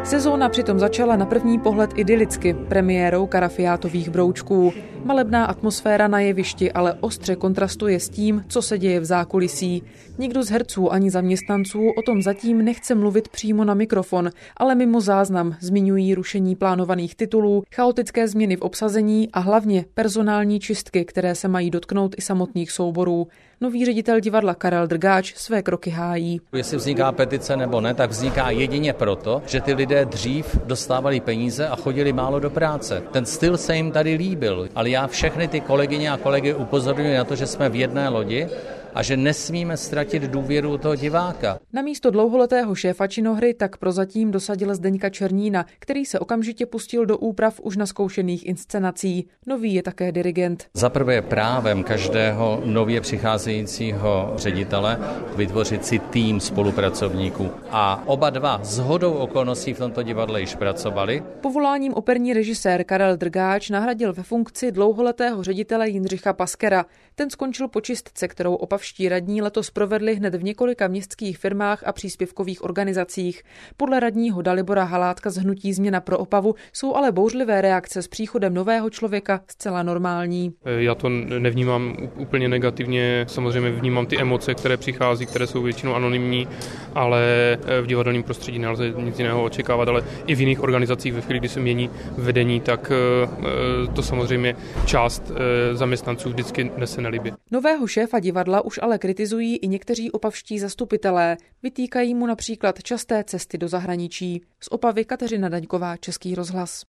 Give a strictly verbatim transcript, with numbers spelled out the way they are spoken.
Sezóna přitom začala na první pohled idylicky premiérou Karafiátových broučků. Malebná atmosféra na jevišti ale ostře kontrastuje s tím, co se děje v zákulisí. Nikdo z herců ani zaměstnanců o tom zatím nechce mluvit přímo na mikrofon, ale mimo záznam zmiňují rušení plánovaných titulů, chaotické změny v obsazení a hlavně personální čistky, které se mají dotknout i samotných souborů. Nový ředitel divadla Karel Drgáč své kroky hájí. Jestli vzniká petice nebo ne, tak vzniká jedině proto, že ty lidé dřív dostávali peníze a chodili málo do práce. Ten styl se jim tady líbil, ale já všechny ty kolegyně a kolegy upozorňuji na to, že jsme v jedné lodi a že nesmíme ztratit důvěru toho diváka. Na místo dlouholetého šéfa činohry tak prozatím dosadil Zdeňka Černína, který se okamžitě pustil do úprav už naskoušených inscenací. Nový je také dirigent. Za prvé právem každého nově přicházejícího ředitele vytvořit si tým spolupracovníků. A oba dva shodou okolností v tomto divadle již pracovali. Povoláním operní režisér Karel Drgáč nahradil ve funkci dlouholetého ředitele Jindřicha Paskera. Ten skončil po čistce, kterou opavští radní letos provedli hned v několika městských firmách a příspěvkových organizacích. Podle radního Dalibora Halátka z hnutí Změna pro Opavu jsou ale bouřlivé reakce s příchodem nového člověka zcela normální. Já to nevnímám úplně negativně, samozřejmě vnímám ty emoce, které přichází, které jsou většinou anonymní, ale v divadelním prostředí nelze nic jiného očekávat, ale i v jiných organizacích ve chvíli, kdy se mění vedení, tak to samozřejmě část zaměstnanců vždycky nese nelíbí. Nového šéfa divadla už ale kritizují i někteří opavští zastupitelé. Vytýkají mu například časté cesty do zahraničí. Z Opavy Kateřina Daňková, Český rozhlas.